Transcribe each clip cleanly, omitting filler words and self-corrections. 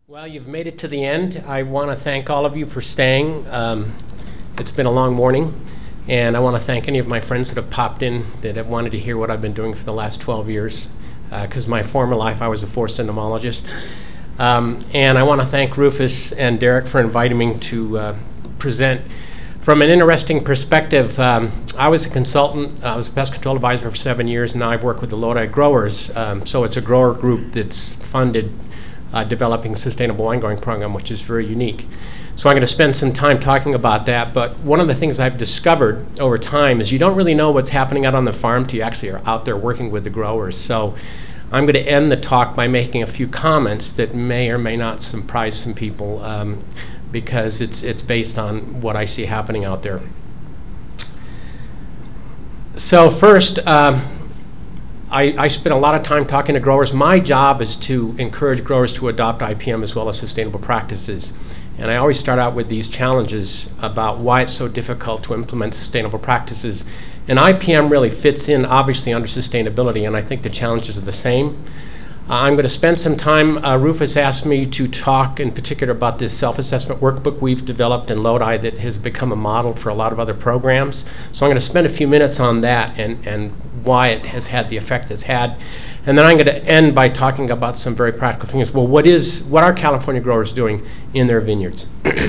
Well, you've made it to the end. I want to thank all of you for staying. It's been a long morning, and I want to thank any of my friends that have popped in that have wanted to hear what I've been doing for the last 12 years, because my former life I was a forest entomologist. And I want to thank Rufus and Derek for inviting me to present from an interesting perspective. I was a consultant. I was a pest control advisor for 7 years, and now I've worked with the Lodi growers. So it's a grower group that's funded developing a sustainable wine growing program, which is very unique. So I'm going to spend some time talking about that. But one of the things I've discovered over time is you don't really know what's happening out on the farm till you actually are out there working with the growers. So I'm going to end the talk by making a few comments that may or may not surprise some people, because it's based on what I see happening out there. So first, I spent a lot of time talking to growers. My job is to encourage growers to adopt IPM as well as sustainable practices. And I always start out with these challenges about why it's so difficult to implement sustainable practices. And IPM really fits in, obviously, under sustainability, and I think the challenges are the same. I'm going to spend some time. Rufus asked me to talk in particular about this self-assessment workbook we've developed in Lodi that has become a model for a lot of other programs. So I'm going to spend a few minutes on that and why it has had the effect it's had. And then I'm going to end by talking about some very practical things. Well, what are California growers doing in their vineyards?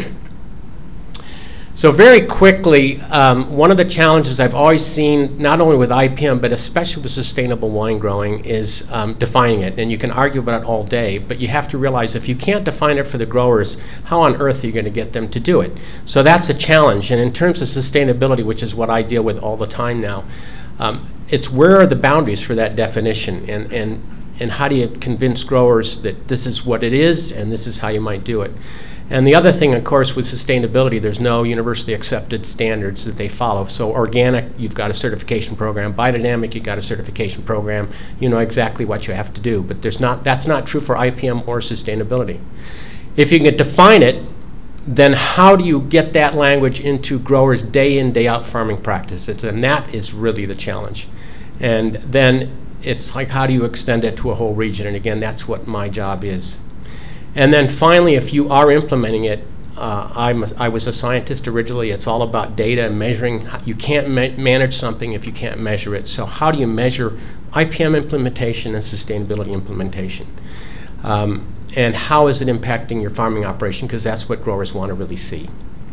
So very quickly, one of the challenges I've always seen, not only with IPM, but especially with sustainable wine growing, is defining it. And you can argue about it all day, but you have to realize if you can't define it for the growers, how on earth are you going to get them to do it? So that's a challenge. And in terms of sustainability, which is what I deal with all the time now, it's where are the boundaries for that definition? And how do you convince growers that this is what it is and this is how you might do it? And the other thing, of course, with sustainability, there's no universally accepted standards that they follow. So organic, you've got a certification program. Biodynamic, you've got a certification program. You know exactly what you have to do. But that's not true for IPM or sustainability. If you can define it, then how do you get that language into growers' day in, day out farming practices? And that is really the challenge. And then it's like, how do you extend it to a whole region? And again, that's what my job is. And then finally, if you are implementing it, I was a scientist originally. It's all about data and measuring. You can't manage something if you can't measure it. So how do you measure IPM implementation and sustainability implementation? And how is it impacting your farming operation? Because that's what growers want to really see.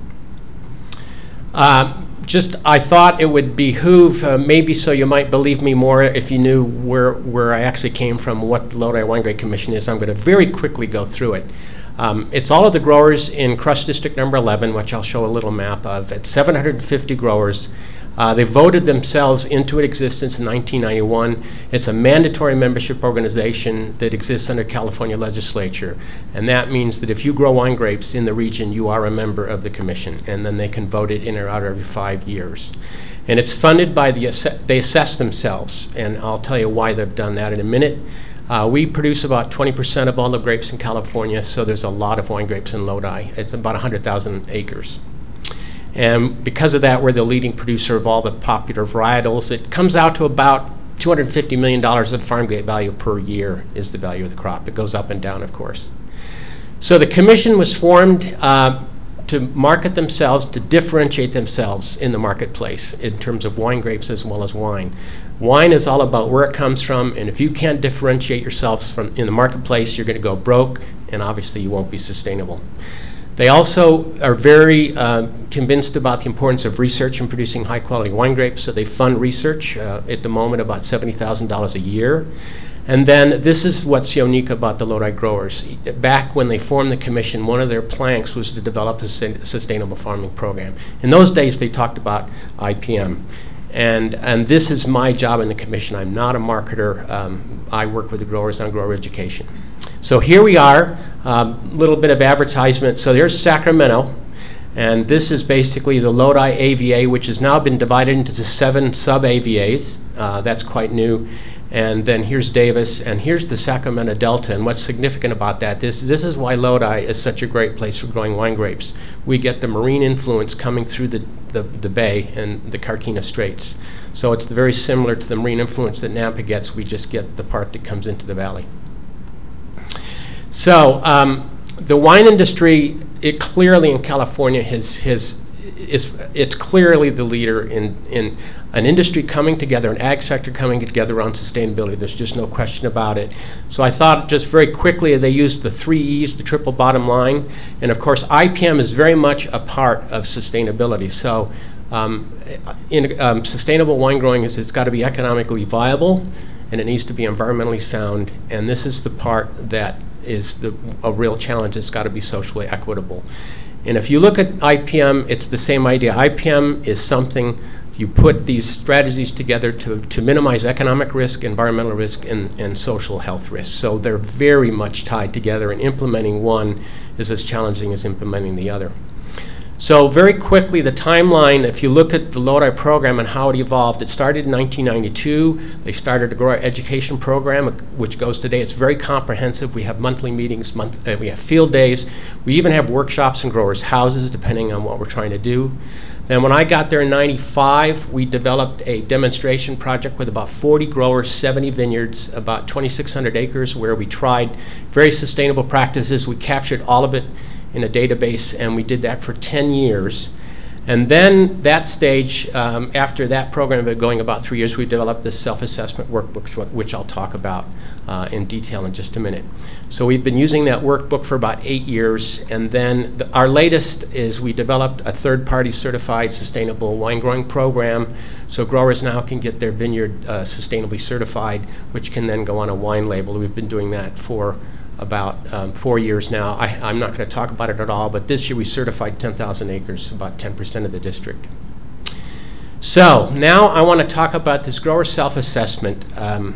I thought it would behoove, maybe so you might believe me more if you knew where I actually came from, what the Lodi Wine Grade Commission is. I'm going to very quickly go through it. It's all of the growers in Crush District number 11, which I'll show a little map of. It's 750 growers. They voted themselves into existence in 1991. It's a mandatory membership organization that exists under California legislature. And that means that if you grow wine grapes in the region, you are a member of the commission. And then they can vote it in or out every 5 years. And it's funded by they assess themselves. And I'll tell you why they've done that in a minute. We produce about 20% of all the grapes in California, so there's a lot of wine grapes in Lodi. It's about 100,000 acres. And because of that, we're the leading producer of all the popular varietals. It comes out to about $250 million of farm gate value per year is the value of the crop. It goes up and down, of course. So the commission was formed to market themselves, to differentiate themselves in the marketplace in terms of wine grapes as well as wine. Wine is all about where it comes from, and if you can't differentiate yourself in the marketplace, you're going to go broke, and obviously you won't be sustainable. They also are very convinced about the importance of research in producing high-quality wine grapes, so they fund research at the moment about $70,000 a year. And then this is what's unique about the Lodi growers. Back when they formed the commission, one of their planks was to develop a sustainable farming program. In those days, they talked about IPM. And this is my job in the commission. I'm not a marketer. I work with the growers on grower education. So here we are, a little bit of advertisement. So there's Sacramento, and this is basically the Lodi AVA, which has now been divided into 7 sub-AVAs. That's quite new. And then here's Davis, and here's the Sacramento Delta. And what's significant about that, this is why Lodi is such a great place for growing wine grapes. We get the marine influence coming through the bay and the Carquinez Straits. So it's very similar to the marine influence that Napa gets. We just get the part that comes into the valley. So the wine industry, it clearly in California it's clearly the leader in an industry coming together, an ag sector coming together on sustainability. There's just no question about it. So I thought just very quickly they used the 3 E's, the triple bottom line, and of course IPM is very much a part of sustainability. So sustainable wine growing it's got to be economically viable, and it needs to be environmentally sound, and this is the part that is a real challenge. It's got to be socially equitable. And if you look at IPM, it's the same idea. IPM is something you put these strategies together to minimize economic risk, environmental risk, and social health risk. So they're very much tied together, and implementing one is as challenging as implementing the other. So very quickly, the timeline, if you look at the Lodi program and how it evolved, it started in 1992. They started a grower education program, which goes today. It's very comprehensive. We have monthly meetings, we have field days. We even have workshops in growers' houses, depending on what we're trying to do. Then when I got there in 95, we developed a demonstration project with about 40 growers, 70 vineyards, about 2,600 acres, where we tried very sustainable practices. We captured all of it in a database, and we did that for 10 years. And then that stage, after that program had been going about 3 years, we developed this self-assessment workbook, which I'll talk about in detail in just a minute. So we've been using that workbook for about 8 years, and then our latest is we developed a third-party certified sustainable wine growing program, so growers now can get their vineyard sustainably certified, which can then go on a wine label. We've been doing that for about 4 years now. I'm not going to talk about it at all, but this year we certified 10,000 acres, about 10% of the district. So now I want to talk about this grower self-assessment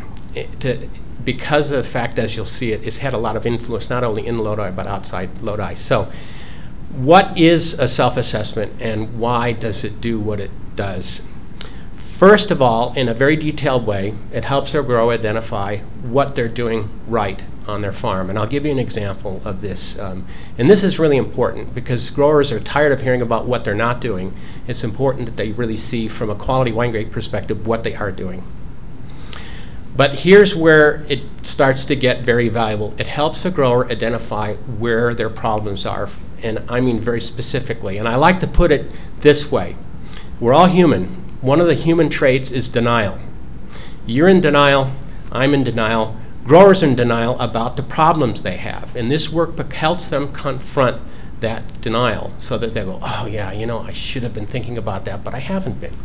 because of the fact, as you'll see, it's had a lot of influence not only in Lodi but outside Lodi. So what is a self-assessment, and why does it do what it does? First of all, in a very detailed way, it helps our grower identify what they're doing right on their farm. And I'll give you an example of this. And this is really important because growers are tired of hearing about what they're not doing. It's important that they really see from a quality wine grape perspective what they are doing. But here's where it starts to get very valuable. It helps a grower identify where their problems are, and I mean very specifically. And I like to put it this way. We're all human. One of the human traits is denial. You're in denial, I'm in denial, growers are in denial about the problems they have. And this workbook helps them confront that denial so that they go, oh yeah, you know, I should have been thinking about that, but I haven't been.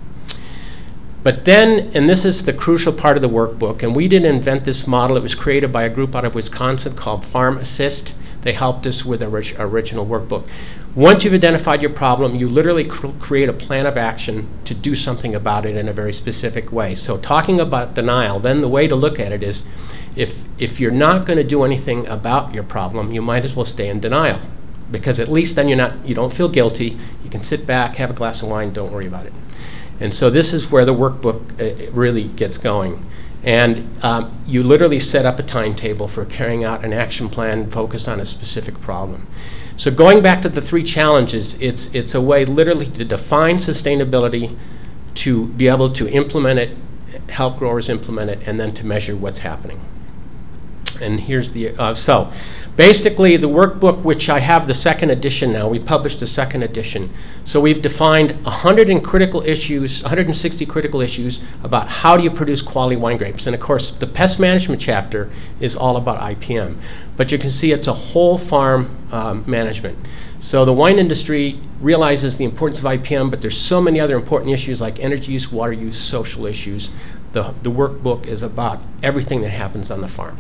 But then, and this is the crucial part of the workbook, and we didn't invent this model. It was created by a group out of Wisconsin called Farm Assist. They helped us with our original workbook. Once you've identified your problem, you literally create a plan of action to do something about it in a very specific way. So talking about denial, then the way to look at it is if you're not going to do anything about your problem, you might as well stay in denial, because at least then you don't feel guilty. You can sit back, have a glass of wine, don't worry about it. And so this is where the workbook really gets going. And you literally set up a timetable for carrying out an action plan focused on a specific problem. So going back to the 3 challenges, it's a way literally to define sustainability, to be able to implement it, help growers implement it, and then to measure what's happening. And here's the, so basically the workbook, which I have the 2nd edition now, we published the 2nd edition. So we've defined 160 critical issues about how do you produce quality wine grapes. And of course, the pest management chapter is all about IPM. But you can see it's a whole farm management. So the wine industry realizes the importance of IPM, but there's so many other important issues like energy use, water use, social issues. The workbook is about everything that happens on the farm.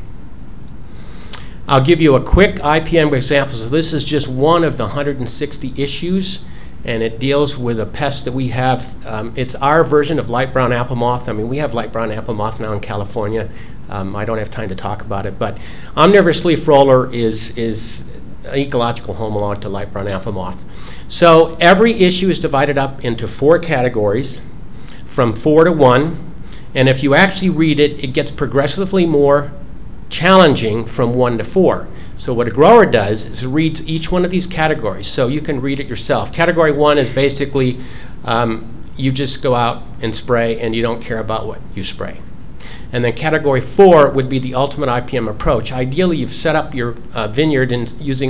I'll give you a quick IPM example. So this is just one of the 160 issues, and it deals with a pest that we have. It's our version of light brown apple moth. I mean, we have light brown apple moth now in California. I don't have time to talk about it, but omnivorous leaf roller is an ecological homologue to light brown apple moth. So every issue is divided up into 4 categories, from 4 to 1, and if you actually read it, it gets progressively more challenging from 1 to 4. So what a grower does is reads each one of these categories, so you can read it yourself. Category 1 is basically you just go out and spray and you don't care about what you spray. And then category 4 would be the ultimate IPM approach. Ideally, you've set up your vineyard and using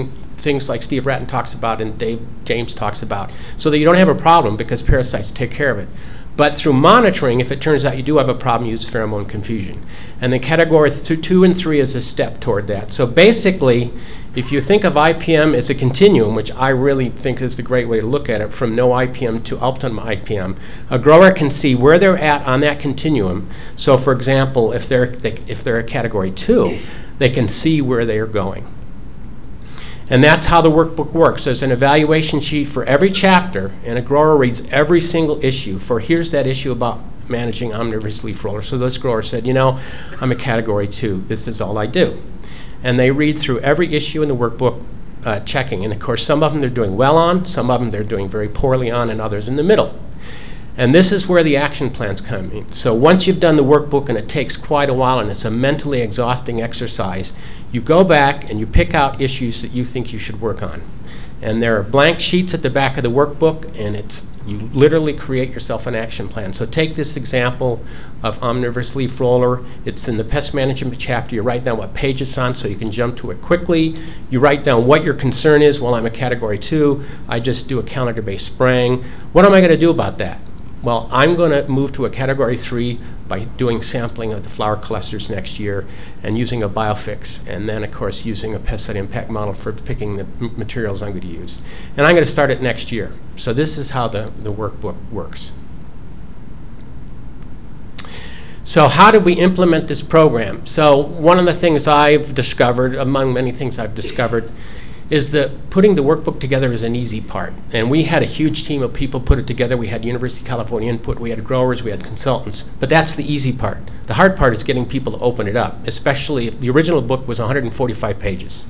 things like Steve Ratton talks about and Dave James talks about, so that you don't have a problem because parasites take care of it. But through monitoring, if it turns out you do have a problem, use pheromone confusion. And then category 2 and 3 is a step toward that. So basically, if you think of IPM as a continuum, which I really think is the great way to look at it, from no IPM to optimum IPM, a grower can see where they're at on that continuum. So for example, if they're a category 2, they can see where they are going. And that's how the workbook works. There's an evaluation sheet for every chapter, and a grower reads every single issue for here's that issue about managing omnivorous leaf roller. So this grower said, you know, I'm a category 2. This is all I do. And they read through every issue in the workbook, checking. And of course, some of them they're doing well on, some of them they're doing very poorly on, and others in the middle. And this is where the action plans come in. So once you've done the workbook, and it takes quite a while, and it's a mentally exhausting exercise, you go back and you pick out issues that you think you should work on. And there are blank sheets at the back of the workbook, and you literally create yourself an action plan. So take this example of omnivorous leaf roller. It's in the pest management chapter. You write down what page it's on so you can jump to it quickly. You write down what your concern is. Well, I'm a category 2. I just do a calendar-based spraying. What am I going to do about that? Well, I'm going to move to a category 3 by doing sampling of the flower clusters next year and using a biofix, and then of course using a pesticide impact model for picking the materials I'm going to use. And I'm going to start it next year. So this is how the workbook works. So how do we implement this program? So one of the things I've discovered, among many things I've discovered, is that putting the workbook together is an easy part. And we had a huge team of people put it together. We had University of California input, we had growers, we had consultants. But that's the easy part. The hard part is getting people to open it up, especially if the original book was 145 pages.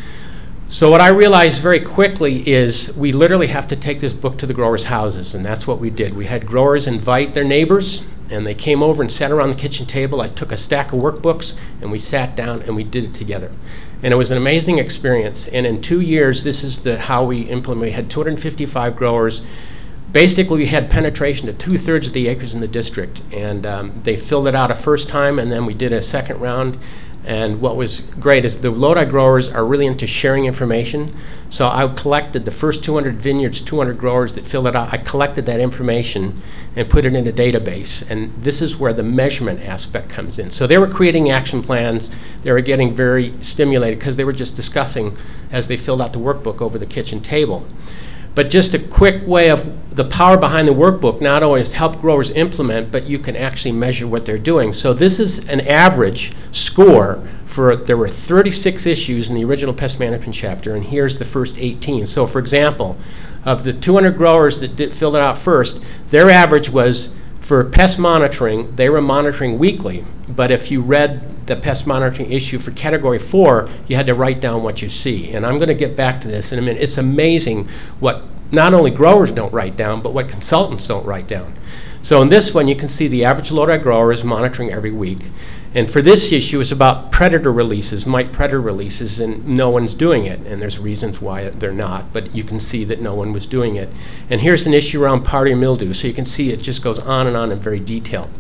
So what I realized very quickly is we literally have to take this book to the growers' houses, and that's what we did. We had growers invite their neighbors, and they came over and sat around the kitchen table. I took a stack of workbooks, and we sat down and we did it together. And it was an amazing experience. And in 2 years, this is how we implement. We had 255 growers. Basically, we had penetration to 2/3 of the acres in the district. And they filled it out a first time, and then we did a second round. And what was great is the Lodi growers are really into sharing information. So I collected the first 200 vineyards, 200 growers that filled it out. I collected that information and put it in a database. And this is where the measurement aspect comes in. So they were creating action plans. They were getting very stimulated because they were just discussing as they filled out the workbook over the kitchen table. But just a quick way of the power behind the workbook not only is to help growers implement, but you can actually measure what they're doing. So this is an average score for, there were 36 issues in the original pest management chapter, and here's the first 18. So for example, of the 200 growers that filled it out first, their average was for pest monitoring, they were monitoring weekly. But if you read the pest monitoring issue for category 4, you had to write down what you see. And I'm going to get back to this in a minute. It's amazing what not only growers don't write down, but what consultants don't write down. So in this one, you can see the average Lodi grower is monitoring every week. And for this issue, it's about predator releases, mite predator releases, and no one's doing it. And there's reasons why they're not, but you can see that no one was doing it. And here's an issue around powdery mildew. So you can see it just goes on and very detailed.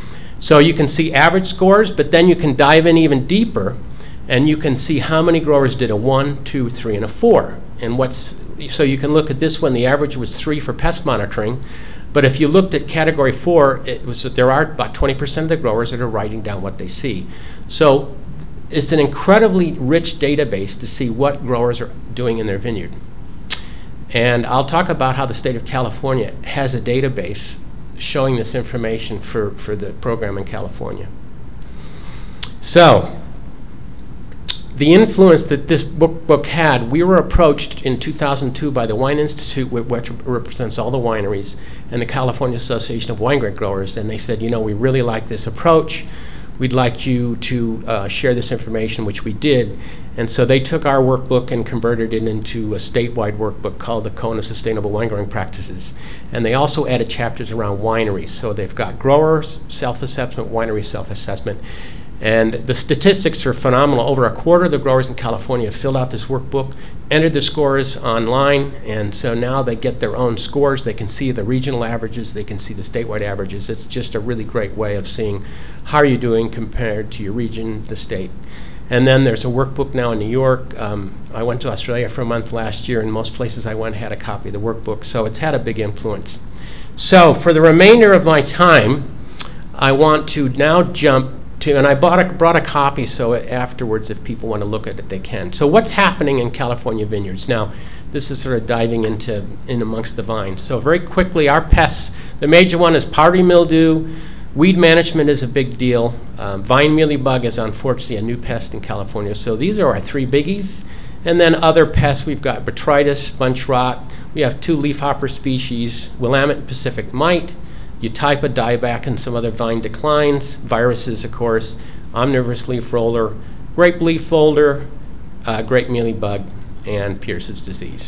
So you can see average scores, but then you can dive in even deeper, and you can see how many growers did a 1, 2, 3, and a 4. And so you can look at this one, the average was 3 for pest monitoring. But if you looked at category 4, it was that there are about 20% of the growers that are writing down what they see. So it's an incredibly rich database to see what growers are doing in their vineyard. And I'll talk about how the state of California has a database showing this information for the program in California. So the influence that this book had, we were approached in 2002 by the Wine Institute, which represents all the wineries, and the California Association of Wine Grape Growers, and they said, you know, we really like this approach. We'd like you to share this information, which we did. And so they took our workbook and converted it into a statewide workbook called the Cone of Sustainable Wine Growing Practices. And they also added chapters around wineries. So they've got growers, self-assessment, winery self-assessment. And the statistics are phenomenal. Over a quarter of the growers in California have filled out this workbook, entered the scores online, and so now they get their own scores. They can see the regional averages, they can see the statewide averages. It's just a really great way of seeing how are you doing compared to your region, the state. And then there's a workbook now in New York. I went to Australia for a month last year, and most places I went had a copy of the workbook, so it's had a big influence. So for the remainder of my time, I want to now jump to, and I brought a copy so afterwards if people want to look at it, they can. So what's happening in California vineyards? Now, this is sort of diving in amongst the vines. So very quickly, our pests, the major one is powdery mildew. Weed management is a big deal. Vine mealybug is unfortunately a new pest in California. So these are our three biggies. And then other pests, we've got botrytis, bunch rot. We have 2 leafhopper species, Willamette and Pacific mite, Eutypa, dieback, and some other vine declines. Viruses, of course, omnivorous leaf roller, grape leaf folder, grape mealybug, and Pierce's disease.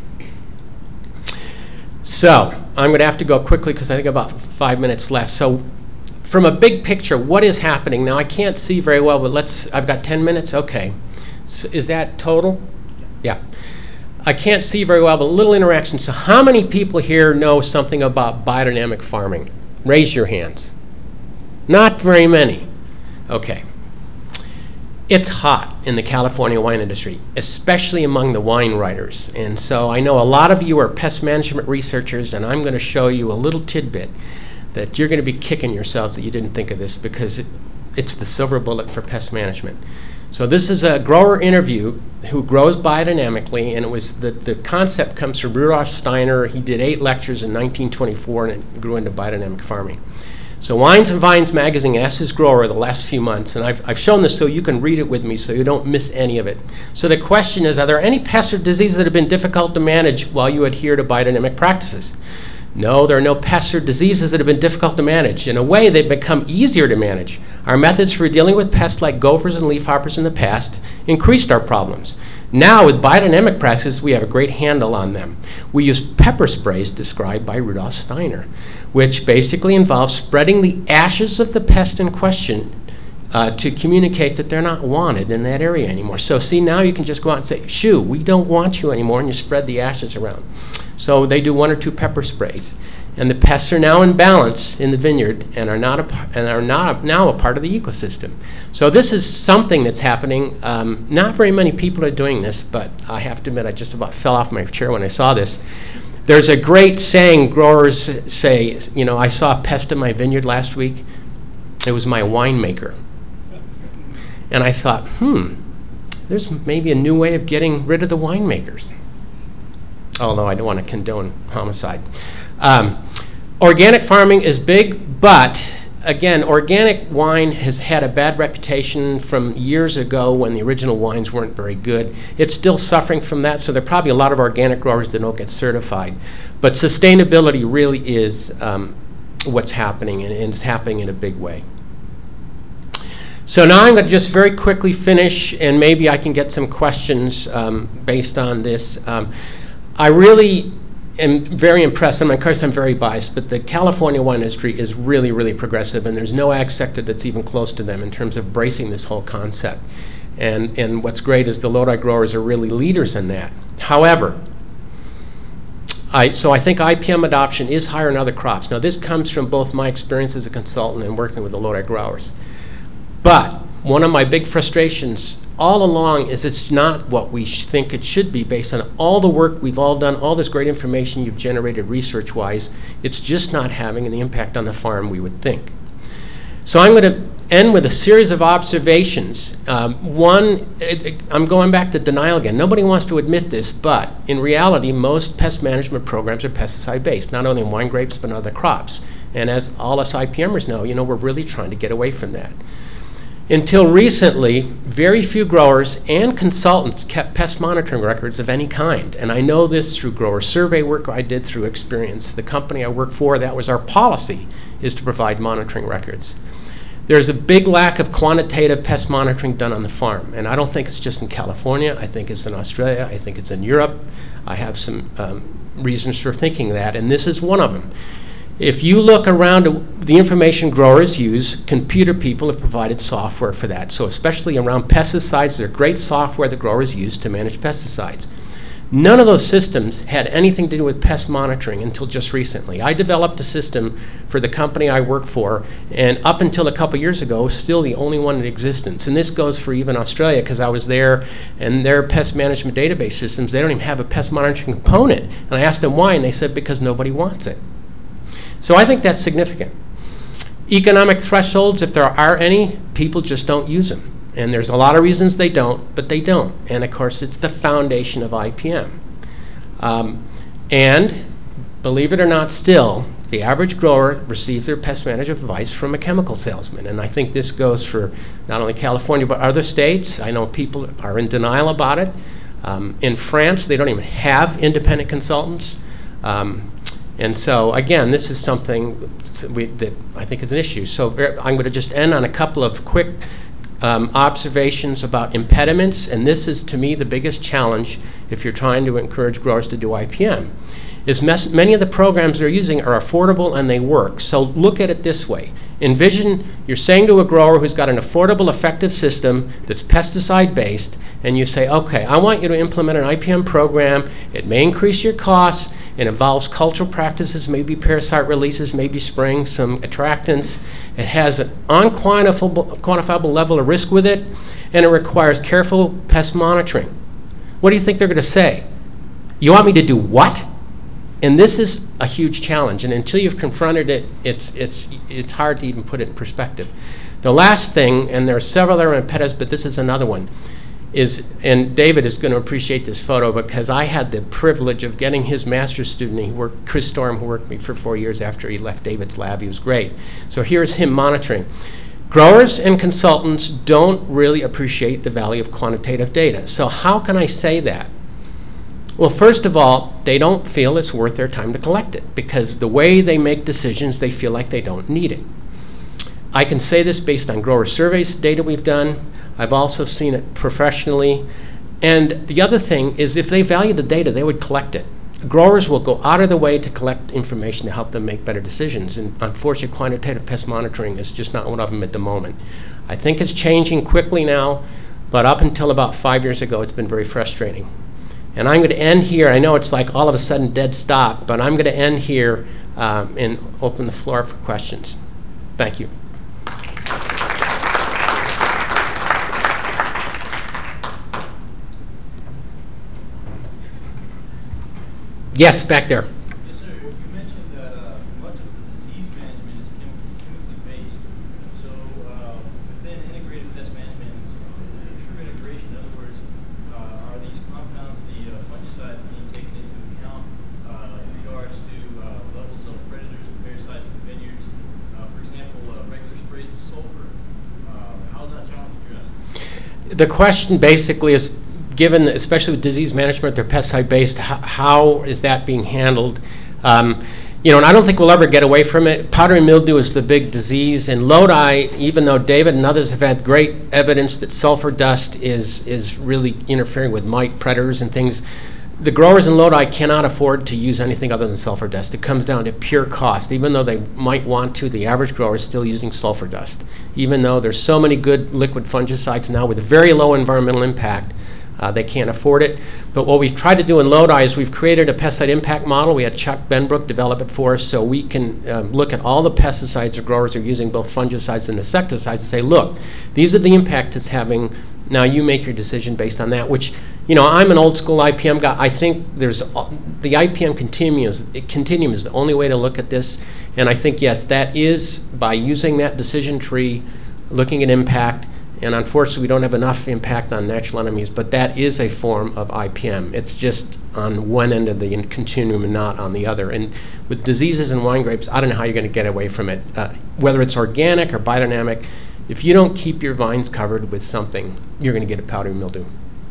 So I'm going to have to go quickly because I think about 5 minutes left. So from a big picture, what is happening? Now I can't see very well, but I've got 10 minutes? Okay. So is that total? Yeah. I can't see very well, but a little interaction. So how many people here know something about biodynamic farming? Raise your hands. Not very many. Okay. It's hot in the California wine industry, especially among the wine writers. And so I know a lot of you are pest management researchers, and I'm going to show you a little tidbit that you're going to be kicking yourselves that you didn't think of this, because it's the silver bullet for pest management. So this is a grower interview who grows biodynamically, and it was the concept comes from Rudolf Steiner. He did 8 lectures in 1924, and it grew into biodynamic farming. So Wines and Vines magazine asked his grower the last few months, and I've shown this so you can read it with me so you don't miss any of it. So the question is, are there any pests or diseases that have been difficult to manage while you adhere to biodynamic practices? No, there are no pests or diseases that have been difficult to manage. In a way, they've become easier to manage. Our methods for dealing with pests like gophers and leafhoppers in the past increased our problems. Now, with biodynamic practices, we have a great handle on them. We use pepper sprays described by Rudolf Steiner, which basically involves spreading the ashes of the pest in question to communicate that they're not wanted in that area anymore. So see, now you can just go out and say, shoo, we don't want you anymore, and you spread the ashes around. So they do 1 or 2 pepper sprays. And the pests are now in balance in the vineyard and are now a part of the ecosystem. So this is something that's happening. Not very many people are doing this, but I have to admit I just about fell off my chair when I saw this. There's a great saying growers say, you know, I saw a pest in my vineyard last week. It was my winemaker. And I thought, there's maybe a new way of getting rid of the winemakers. Although I don't want to condone homicide. Organic farming is big, but again, organic wine has had a bad reputation from years ago when the original wines weren't very good. It's still suffering from that, so there are probably a lot of organic growers that don't get certified. But sustainability really is what's happening, and it's happening in a big way. So now I'm going to just very quickly finish, and maybe I can get some questions based on this. I really am very impressed, and of course I'm very biased, but the California wine industry is really, really progressive, and there's no ag sector that's even close to them in terms of bracing this whole concept. And what's great is the Lodi growers are really leaders in that. However, so I think IPM adoption is higher in other crops. Now this comes from both my experience as a consultant and working with the Lodi growers. But one of my big frustrations all along is it's not what we think it should be based on all the work we've all done, all this great information you've generated research-wise. It's just not having the impact on the farm we would think. So I'm going to end with a series of observations. One, I'm going back to denial again. Nobody wants to admit this, but in reality, most pest management programs are pesticide-based, not only in wine grapes, but in other crops. And as all us IPMers know, we're really trying to get away from that. Until recently, very few growers and consultants kept pest monitoring records of any kind. And I know this through grower survey work I did through experience. The company I work for, that was our policy, is to provide monitoring records. There's a big lack of quantitative pest monitoring done on the farm. And I don't think it's just in California. I think it's in Australia. I think it's in Europe. I have some reasons for thinking that, and this is one of them. If you look around the information growers use, computer people have provided software for that. So especially around pesticides, there's great software that growers use to manage pesticides. None of those systems had anything to do with pest monitoring until just recently. I developed a system for the company I work for, and up until a couple years ago, was still the only one in existence. And this goes for even Australia, because I was there, and their pest management database systems, they don't even have a pest monitoring component. And I asked them why, and they said because nobody wants it. So I think that's significant. Economic thresholds, if there are any, people just don't use them. And there's a lot of reasons they don't, but they don't. And of course, it's the foundation of IPM. And believe it or not, still, the average grower receives their pest management advice from a chemical salesman. And I think this goes for not only California, but other states. I know people are in denial about it. In France, they don't even have independent consultants. And so, again, this is something that I think is an issue. So I'm going to just end on a couple of quick observations about impediments, and this is, to me, the biggest challenge if you're trying to encourage growers to do IPM, is many of the programs they're using are affordable and they work. So look at it this way. Envision you're saying to a grower who's got an affordable, effective system that's pesticide-based, and you say, okay, I want you to implement an IPM program. It may increase your costs. It involves cultural practices, maybe parasite releases, maybe spraying some attractants. It has an unquantifiable level of risk with it, and it requires careful pest monitoring. What do you think they're going to say? You want me to do what? And this is a huge challenge, and until you've confronted it, it's hard to even put it in perspective. The last thing, and there are several other impediments, but this is another one, is, and David is going to appreciate this photo because I had the privilege of getting his master's student, Chris Storm, who worked with me for 4 years after he left David's lab. He was great. So here's him monitoring. Growers and consultants don't really appreciate the value of quantitative data. So how can I say that? Well, first of all, they don't feel it's worth their time to collect it because the way they make decisions, they feel like they don't need it. I can say this based on grower surveys data we've done. I've also seen it professionally. And the other thing is if they value the data, they would collect it. Growers will go out of their way to collect information to help them make better decisions. And unfortunately, quantitative pest monitoring is just not one of them at the moment. I think it's changing quickly now, but up until about 5 years ago, it's been very frustrating. And I'm going to end here. I know it's like all of a sudden dead stop, but I'm going to end here and open the floor for questions. Thank you. Yes, back there. Yes, sir. You mentioned that much of the disease management is chemically based. So within integrated pest management, is it true integration? In other words, are these compounds, the fungicides, being taken into account in regards to levels of predators and parasites in the vineyards? For example, regular sprays with sulfur. How is that challenge addressed? The question basically is, given, especially with disease management, they're pesticide-based, how is that being handled? And I don't think we'll ever get away from it. Powdery mildew is the big disease. And Lodi, even though David and others have had great evidence that sulfur dust is really interfering with mite predators and things, the growers in Lodi cannot afford to use anything other than sulfur dust. It comes down to pure cost. Even though they might want to, the average grower is still using sulfur dust. Even though there's so many good liquid fungicides now with very low environmental impact, they can't afford it. But what we've tried to do in Lodi is we've created a pesticide impact model. We had Chuck Benbrook develop it for us so we can look at all the pesticides the growers are using, both fungicides and insecticides, and say, look, these are the impact it's having. Now you make your decision based on that, which, I'm an old school IPM guy. I think there's the IPM continuum is the only way to look at this. And I think, yes, that is by using that decision tree, looking at impact. And unfortunately, we don't have enough impact on natural enemies, but that is a form of IPM. It's just on one end of the continuum and not on the other. And with diseases in wine grapes, I don't know how you're going to get away from it. Whether it's organic or biodynamic, if you don't keep your vines covered with something, you're going to get a powdery mildew.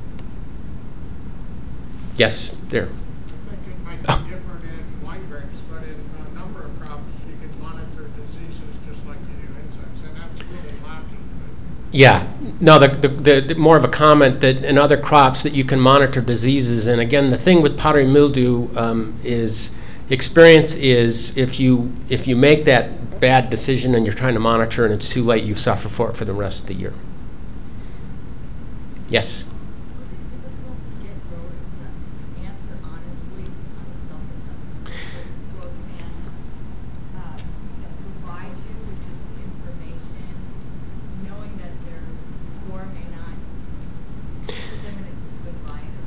Yes, there. I think it might be different in wine grapes, but in a number of crops, you can monitor diseases just like you do insects, and that's really lacking. Yeah, no, the more of a comment that in other crops that you can monitor diseases, and again, the thing with powdery mildew is experience is if you make that bad decision and you're trying to monitor and it's too late, you suffer for it for the rest of the year. Yes. Was it difficult to get growers to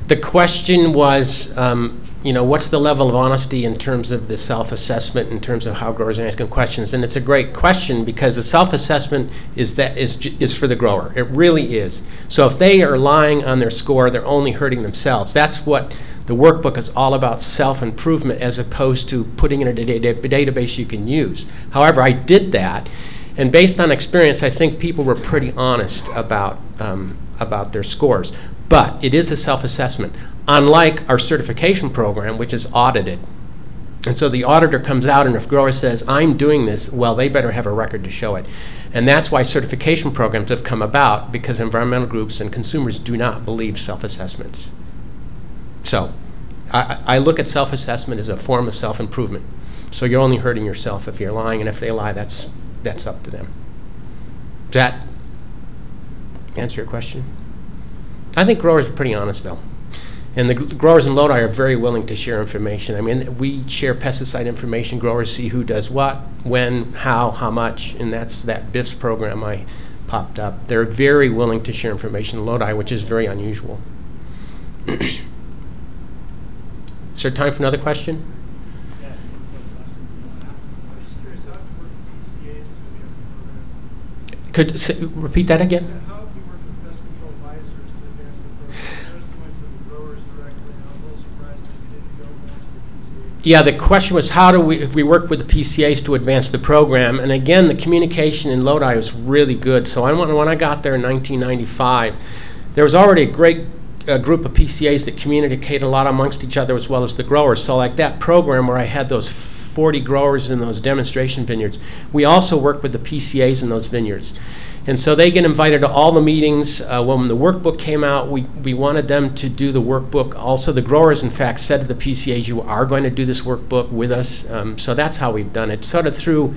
The question was, what's the level of honesty in terms of the self-assessment, in terms of how growers are asking questions? And it's a great question because the self-assessment is for the grower. It really is. So if they are lying on their score, they're only hurting themselves. That's what the workbook is all about, self-improvement, as opposed to putting in a database you can use. However, I did that, and based on experience, I think people were pretty honest about their scores. But it is a self-assessment, unlike our certification program, which is audited. And so the auditor comes out, and if grower says, I'm doing this, well, they better have a record to show it. And that's why certification programs have come about, because environmental groups and consumers do not believe self-assessments. So I look at self-assessment as a form of self-improvement. So you're only hurting yourself if you're lying, and if they lie, that's up to them. Does that answer your question? I think growers are pretty honest, though. And the growers in Lodi are very willing to share information. I mean, we share pesticide information. Growers see who does what, when, how much, and that's that BIFS program I popped up. They're very willing to share information in Lodi, which is very unusual. Is there time for another question? Yeah, I'm just curious, how do you work with PCAs to advance the program? Repeat that again? How do you work with pest control advisors to advance the program? I just went to the growers directly, and I was a little surprised that you didn't go more to the PCAs. Yeah, the question was if we work with the PCAs to advance the program. And again, the communication in Lodi was really good. So when I got there in 1995, there was already a great group of PCAs that communicate a lot amongst each other as well as the growers. So like that program where I had those 40 growers in those demonstration vineyards, we also work with the PCAs in those vineyards. And so they get invited to all the meetings. When the workbook came out, we wanted them to do the workbook. Also, the growers, in fact, said to the PCAs, you are going to do this workbook with us. So that's how we've done it, sort of through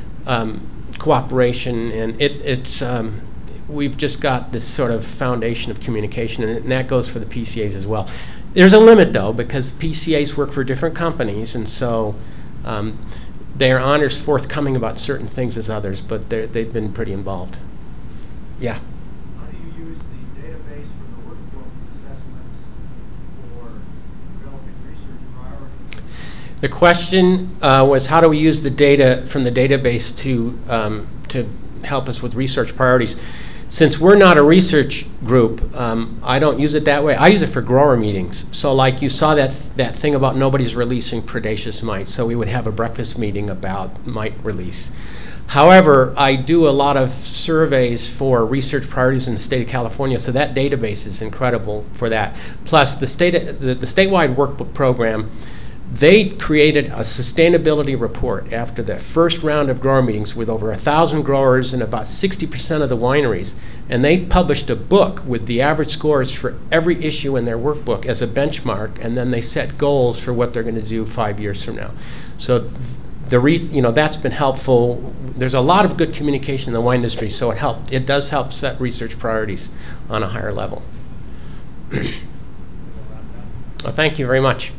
cooperation. And we've just got this sort of foundation of communication, and that goes for the PCAs as well. There's a limit, though, because PCAs work for different companies, and so they aren't as forthcoming about certain things as others, but they've been pretty involved. Yeah? How do you use the database for the workbook assessments for developing research priorities? The question was, how do we use the data from the database to help us with research priorities? Since we're not a research group, I don't use it that way. I use it for grower meetings. So like you saw that thing about nobody's releasing predaceous mites, so we would have a breakfast meeting about mite release. However, I do a lot of surveys for research priorities in the state of California, so that database is incredible for that. Plus, the statewide workbook program, they created a sustainability report after the first round of grower meetings with over 1,000 growers and about 60% of the wineries. And they published a book with the average scores for every issue in their workbook as a benchmark, and then they set goals for what they're going to do 5 years from now. So that's been helpful. There's a lot of good communication in the wine industry, so it does help set research priorities on a higher level. Well, thank you very much.